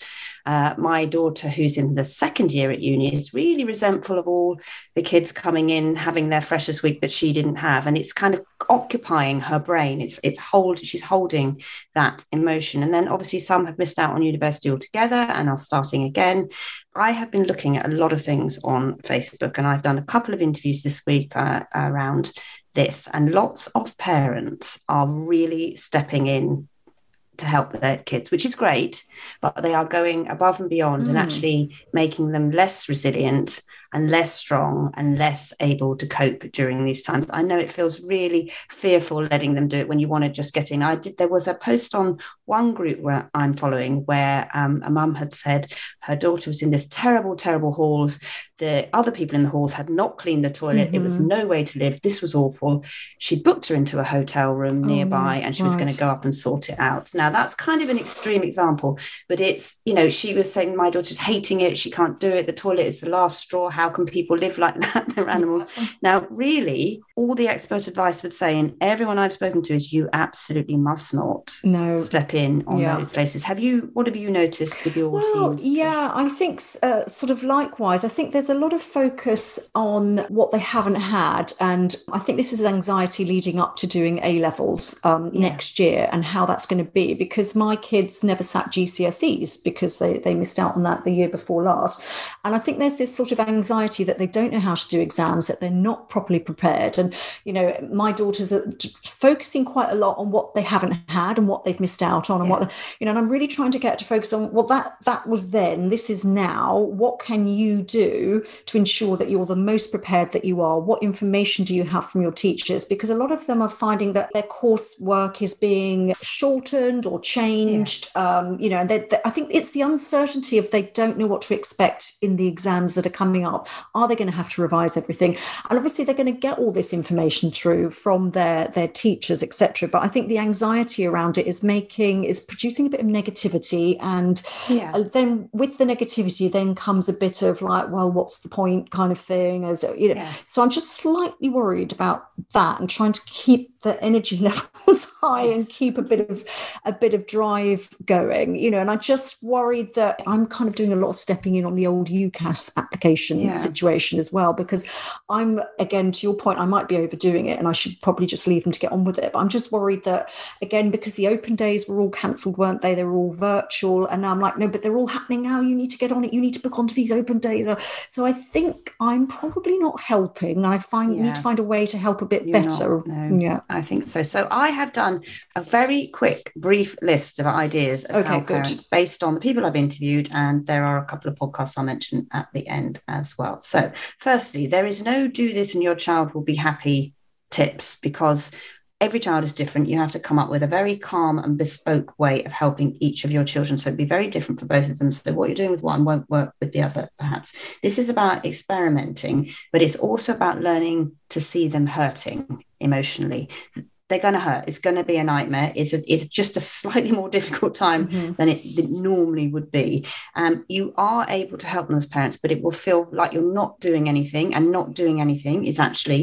my daughter, who's in the second year at uni, is really resentful of all the kids coming in, having their freshers week that she didn't have. And it's kind of occupying her brain. She's holding that emotion. And then obviously some have missed out on university altogether and are starting again. I have been looking at a lot of things on Facebook, and I've done a couple of interviews this week around this, and lots of parents are really stepping in to help their kids, which is great, but they are going above and beyond and actually making them less resilient and less strong and less able to cope during these times. I know it feels really fearful letting them do it when you want to just get in. There was a post on one group where I'm following where a mum had said her daughter was in this terrible, terrible halls. The other people in the halls had not cleaned the toilet. It was no way to live. This was awful. She booked her into a hotel room nearby and she was going to go up and sort it out. Now, that's kind of an extreme example, but it's, she was saying my daughter's hating it. She can't do it. The toilet is the last straw. How can people live like that? They're animals. Now, really, all the expert advice would say, and everyone I've spoken to, is you absolutely must not step in on those places. What have you noticed with your teams? Yeah, I think sort of likewise. I think there's a lot of focus on what they haven't had. And I think this is anxiety leading up to doing A-levels next year and how that's going to be, because my kids never sat GCSEs because they missed out on that the year before last. And I think there's this sort of anxiety that they don't know how to do exams, that they're not properly prepared. And, my daughters are focusing quite a lot on what they haven't had and what they've missed out on and what, and I'm really trying to get to focus on, well, that was then, this is now. What can you do to ensure that you're the most prepared that you are? What information do you have from your teachers? Because a lot of them are finding that their coursework is being shortened or changed, and I think it's the uncertainty of they don't know what to expect in the exams that are coming up. Are they going to have to revise everything? And obviously they're going to get all this information through from their teachers, etc. But I think the anxiety around it is producing a bit of negativity, and then with the negativity then comes a bit of like, well, what's the point kind of thing, so I'm just slightly worried about that and trying to keep the energy levels high and keep a bit of drive going, and I just worried that I'm kind of doing a lot of stepping in on the old UCAS application situation as well, because I'm, again, to your point, I might be overdoing it and I should probably just leave them to get on with it. But I'm just worried that, again, because the open days were all cancelled, weren't they? They were all virtual. And now I'm like, no, but they're all happening now. You need to get on it. You need to book onto these open days. So I think I'm probably not helping. I need to find a way to help a bit better. Yeah, I think so. So I have done a very quick, brief list of ideas of how parents, based on the people I've interviewed, and there are a couple of podcasts I'll mention at the end as well. So firstly, there is no do this and your child will be happy tips, because every child is different. You have to come up with a very calm and bespoke way of helping each of your children. So it'd be very different for both of them. So what you're doing with one won't work with the other, perhaps. This is about experimenting, but it's also about learning to see them hurting emotionally. They're going to hurt. It's going to be a nightmare. It's just a slightly more difficult time than it normally would be. You are able to help them as parents, but it will feel like you're not doing anything, and not doing anything is actually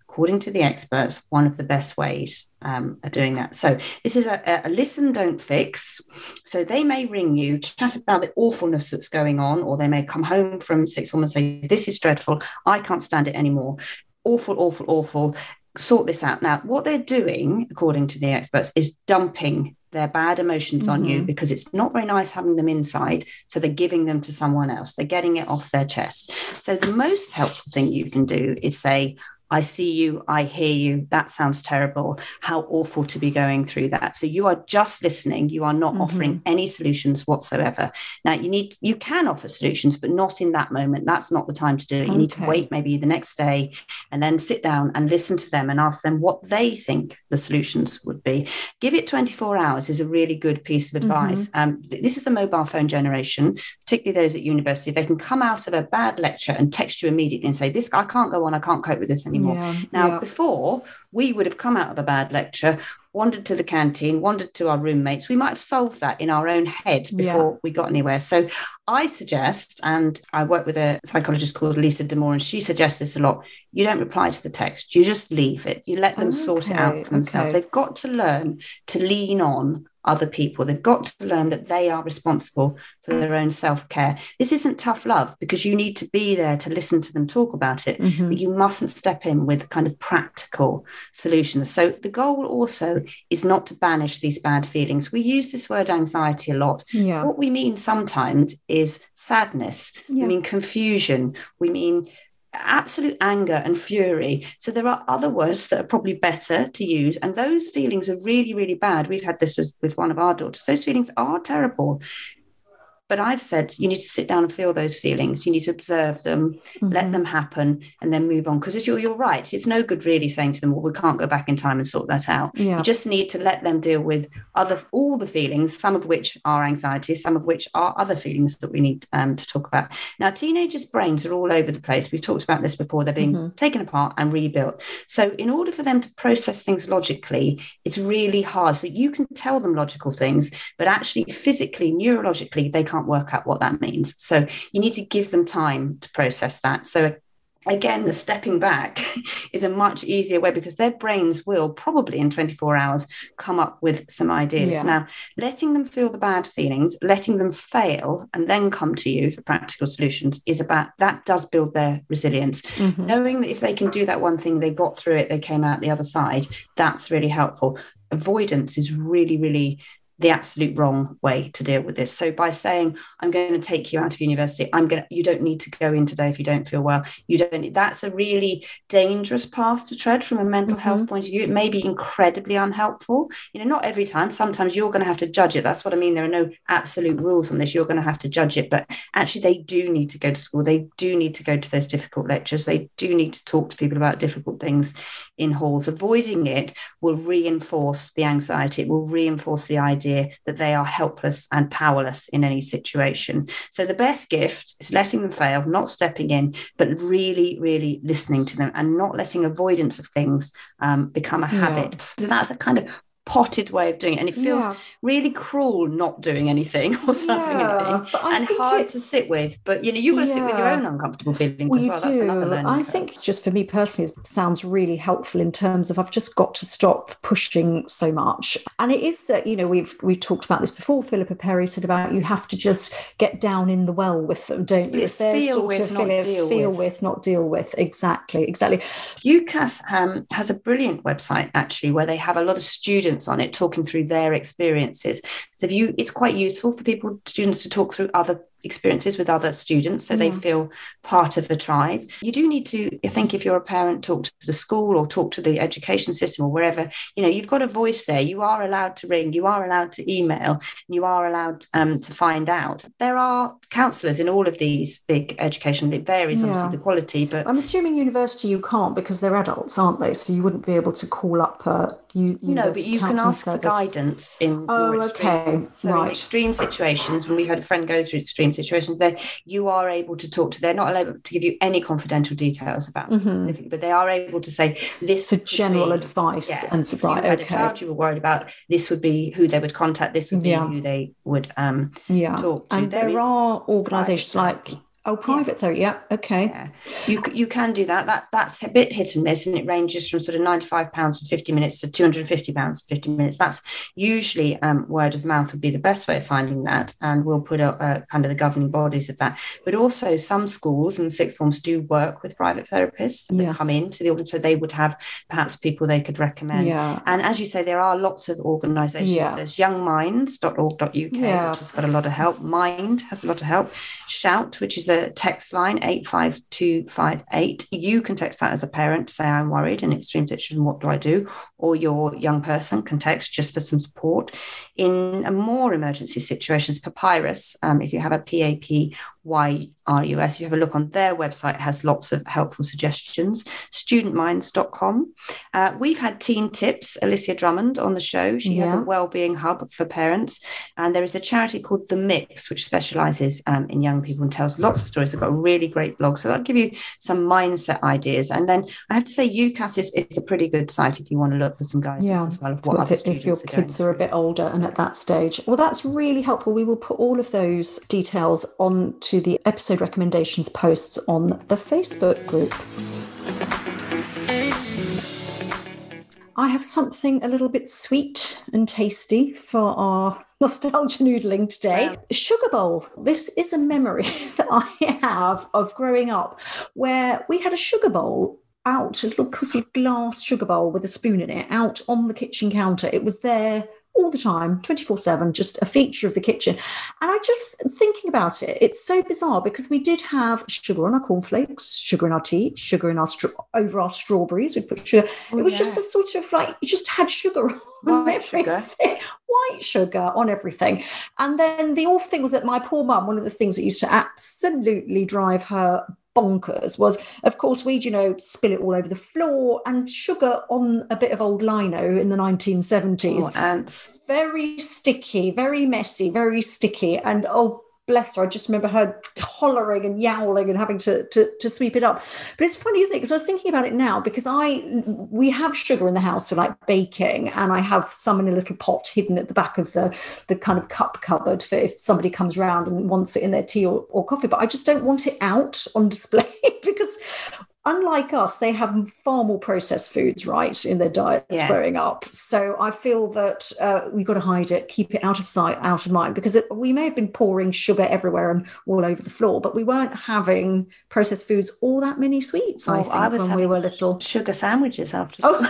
according to the experts, one of the best ways of doing that. So this is a listen, don't fix. So they may ring you, chat about the awfulness that's going on, or they may come home from sixth form and say, this is dreadful, I can't stand it anymore. Awful, awful, awful. Sort this out. Now, what they're doing, according to the experts, is dumping their bad emotions on you, because it's not very nice having them inside. So they're giving them to someone else. They're getting it off their chest. So the most helpful thing you can do is say, I see you, I hear you, that sounds terrible. How awful to be going through that. So you are just listening. You are not offering any solutions whatsoever. Now, you can offer solutions, but not in that moment. That's not the time to do it. You need to wait maybe the next day and then sit down and listen to them and ask them what they think the solutions would be. Give it 24 hours is a really good piece of advice. This is a mobile phone generation, particularly those at university. They can come out of a bad lecture and text you immediately and say, this, I can't go on, I can't cope with this anymore. Before, we would have come out of a bad lecture, wandered to the canteen, wandered to our roommates. We might have solved that in our own head before we got anywhere. So I suggest, and I work with a psychologist called Lisa D'Amour, and she suggests this a lot, you don't reply to the text. You just leave it. You let them sort it out for themselves. They've got to learn to lean on other people. They've got to learn that they are responsible for their own self-care. This isn't tough love, because you need to be there to listen to them talk about it, but you mustn't step in with kind of practical solutions. So the goal also is not to banish these bad feelings. We use this word anxiety a lot. What we mean sometimes is sadness. We mean confusion. We mean absolute anger and fury. So there are other words that are probably better to use, and those feelings are really, really bad. We've had this with one of our daughters. Those feelings are terrible. But I've said you need to sit down and feel those feelings. You need to observe them, let them happen, and then move on. Because you're right. It's no good really saying to them, well, we can't go back in time and sort that out. You just need to let them deal with all the feelings, some of which are anxiety, some of which are other feelings that we need to talk about. Now, teenagers' brains are all over the place. We've talked about this before. They're being taken apart and rebuilt. So in order for them to process things logically, it's really hard. So you can tell them logical things, but actually physically, neurologically, they can't work out what that means. So you need to give them time to process that. So again, the stepping back is a much easier way, because their brains will probably in 24 hours come up with some ideas. Now, letting them feel the bad feelings, letting them fail, and then come to you for practical solutions that does build their resilience. Knowing that if they can do that one thing, they got through it, they came out the other side, that's really helpful. Avoidance is really, really the absolute wrong way to deal with this. So by saying, I'm going to take you out of university, you don't need to go in today if you don't feel well. That's a really dangerous path to tread from a mental health point of view. It may be incredibly unhelpful. Not every time. Sometimes you're going to have to judge it. That's what I mean. There are no absolute rules on this. You're going to have to judge it. But actually, they do need to go to school. They do need to go to those difficult lectures. They do need to talk to people about difficult things in halls. Avoiding it will reinforce the anxiety. It will reinforce the idea that they are helpless and powerless in any situation. So the best gift is letting them fail, not stepping in, but really, really listening to them and not letting avoidance of things become a habit. So that's a kind of potted way of doing it, and it feels really cruel not doing anything or suffering anything, and hard to sit with. But you've got to sit with your own uncomfortable feelings as well. That's another learning curve. I think just for me personally, it sounds really helpful in terms of I've just got to stop pushing so much. And it is that we've talked about this before. Philippa Perry said about you have to just get down in the well with them, don't you? It's feel with, not deal with. Exactly. UCAS has a brilliant website actually where they have a lot of students on it talking through their experiences. So it's quite useful for students to talk through other experiences with other students so they feel part of a tribe. You do need to, I think, if you're a parent, talk to the school or talk to the education system or wherever. You've got a voice there. You are allowed to ring, you are allowed to email, you are allowed to find out. There are counsellors in all of these big education. It varies obviously the quality, but I'm assuming university you can't, because they're adults, aren't they? So you wouldn't be able to call up no, but you can ask for guidance in in extreme situations. When we've had a friend go through extreme situations, there you are able to talk to. They're not allowed to give you any confidential details about specifically, but they are able to say this. So general advice and if you had a child you were worried about, this would be who they would contact. This would be who they would talk to. And there are organisations like Oh, private though, yeah, okay. Yeah, you can do that. That's a bit hit and miss, and it ranges from sort of £95 for 50 minutes to £250 for 50 minutes. That's usually word of mouth would be the best way of finding that, and we'll put up kind of the governing bodies of that. But also some schools and sixth forms do work with private therapists that come into the audience, so they would have perhaps people they could recommend. Yeah. And as you say, there are lots of organisations. Yeah. There's youngminds.org.uk, which has got a lot of help. Mind has a lot of help. Shout, which is a text line 85258. You can text that as a parent to say I'm worried and extreme situation, what do I do? Or your young person can text just for some support. In a more emergency situations, Papyrus, if you have a PAPYRUS, if you have a look on their website, it has lots of helpful suggestions. Studentminds.com. We've had Teen Tips, Alicia Drummond on the show. She has a wellbeing hub for parents. And there is a charity called The Mix, which specialises in young people and tells lots of stories. They've got a really great blog. So that'll give you some mindset ideas. And then I have to say UCAS is a pretty good site if you want to look for some guidance as well of what other students if your kids are a bit older and at that stage. Well, that's really helpful. We will put all of those details onto the episode recommendations posts on the Facebook group. I have something a little bit sweet and tasty for our nostalgia noodling today. Wow. Sugar bowl. This is a memory that I have of growing up where we had a sugar bowl out, a little sort of glass sugar bowl with a spoon in it, out on the kitchen counter. It was there all the time, 24/7, just a feature of the kitchen. And I just, thinking about it, it's so bizarre because we did have sugar on our cornflakes, sugar in our tea, sugar in our over our strawberries. We put sugar. It was just a sort of like, you just had sugar on white sugar on everything. And then the awful thing was that my poor mum, one of the things that used to absolutely drive her bonkers was, of course, we'd, spill it all over the floor, and sugar on a bit of old lino in the 1970s. Oh, ants. Very sticky, very messy, very sticky. And bless her, I just remember her hollering and yowling and having to sweep it up. But it's funny, isn't it? Because I was thinking about it now, because we have sugar in the house for like baking, and I have some in a little pot hidden at the back of the kind of cup cupboard for if somebody comes around and wants it in their tea or coffee. But I just don't want it out on display because unlike us, they have far more processed foods, right, in their diets growing up. So I feel that we've got to hide it, keep it out of sight, out of mind, because we may have been pouring sugar everywhere and all over the floor, but we weren't having processed foods or that many sweets, I think, when we were little. Sugar sandwiches after school.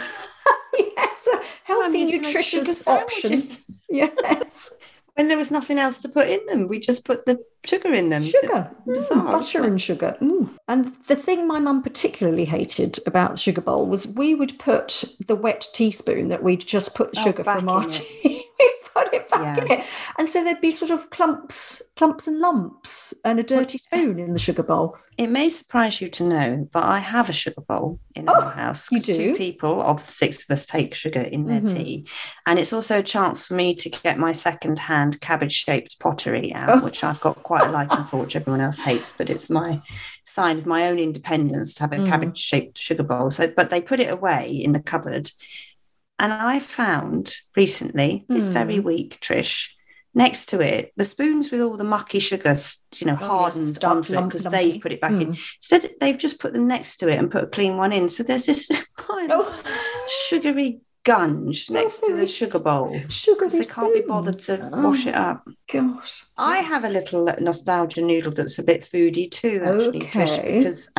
Yes, healthy, nutritious options. Yes. When there was nothing else to put in them, we just put the sugar in them. Sugar, butter and sugar. And the thing my mum particularly hated about the sugar bowl was we would put the wet teaspoon that we'd just put the sugar from our tea. Put it back in it. And so there'd be sort of clumps and lumps and a dirty spoon in the sugar bowl. It may surprise you to know that I have a sugar bowl in our house. You do? 2 people of the 6 of us take sugar in their tea. And it's also a chance for me to get my second-hand cabbage-shaped pottery out, which I've got quite a liking for, which everyone else hates, but it's my sign of my own independence to have a cabbage-shaped sugar bowl. But they put it away in the cupboard. And I found recently, this very week, Trish, next to it, the spoons with all the mucky sugar, hardened onto it because they've put it back in. Instead, they've just put them next to it and put a clean one in. So there's this kind of sugary gunge next to the sugar bowl because they can't be bothered to wash it up. Gosh, I have a little nostalgia noodle that's a bit foodie too, actually, Trish, because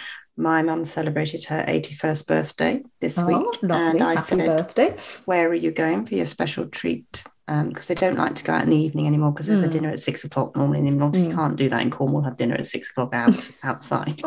my mum celebrated her 81st birthday this week. Lovely. And I Happy said, birthday. Where are you going for your special treat? Because they don't like to go out in the evening anymore because of the dinner at 6 o'clock normally. And obviously you can't do that in Cornwall, have dinner at 6 o'clock outside.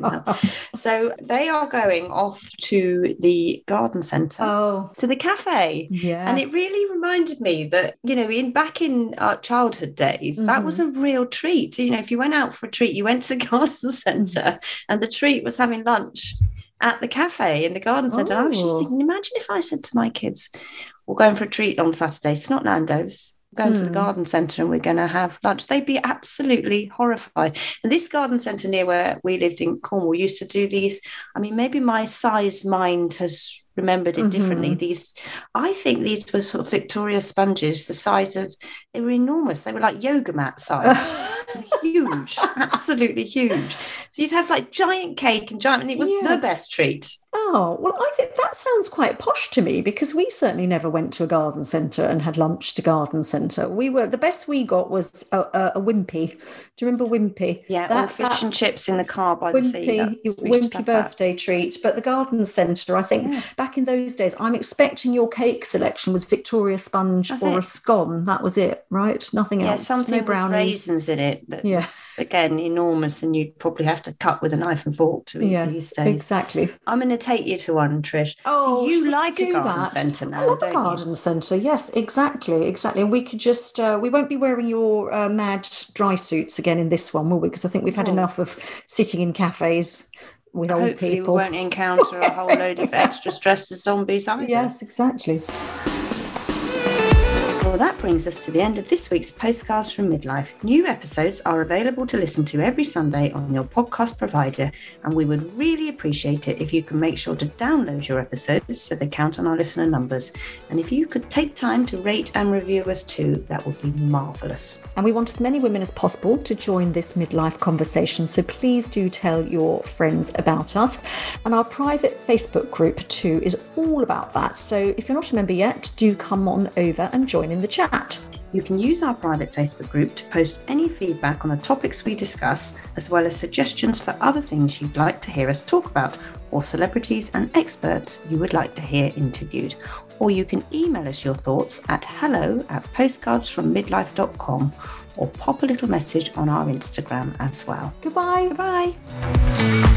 So they are going off to the garden centre, to the cafe. Yes. And it really reminded me that, back in our childhood days, that was a real treat. If you went out for a treat, you went to the garden centre and the treat was having lunch at the cafe in the garden centre. I was just thinking, imagine if I said to my kids, we're going for a treat on Saturday. It's not Nando's. We're going to the garden centre and we're going to have lunch. They'd be absolutely horrified. And this garden centre near where we lived in Cornwall used to do these. I mean, maybe my size mind has remembered it differently. I think these were sort of Victoria sponges, the size of, they were enormous. They were like yoga mat size. Huge, absolutely huge. So you'd have like giant cake and giant, and it was the best treat. Oh, well, I think that sounds quite posh to me, because we certainly never went to a garden centre and had lunch to garden centre. The best we got was a Wimpy. Do you remember Wimpy? Yeah, fish and chips in the car by the sea. Wimpy birthday treat. But the garden centre, I think back in those days, I'm expecting your cake selection was Victoria sponge a scone. That was it, right? Nothing else. Yeah, something with raisins in it. That was, again, enormous, and you'd probably have to cut with a knife and fork to eat these days. Exactly. I'm going to take you to one, Trish. Oh, so you like a garden centre now, don't you? Garden centre, yes, exactly. And we could just, we won't be wearing your mad dry suits again in this one, will we? Because I think we've had enough of sitting in cafes with old people. We won't encounter a whole load of extra stressed zombies either. Yes, exactly. Well, that brings us to the end of this week's Postcards from Midlife. New episodes are available to listen to every Sunday on your podcast provider, and we would really appreciate it if you can make sure to download your episodes so they count on our listener numbers. And if you could take time to rate and review us too, that would be marvellous. And we want as many women as possible to join this midlife conversation, so please do tell your friends about us. And our private Facebook group too is all about that. So if you're not a member yet, do come on over and join in the chat. You can use our private Facebook group to post any feedback on the topics we discuss, as well as suggestions for other things you'd like to hear us talk about, or celebrities and experts you would like to hear interviewed. Or you can email us your thoughts at hello@postcardsfrommidlife.com, or pop a little message on our Instagram as well. Goodbye. Goodbye.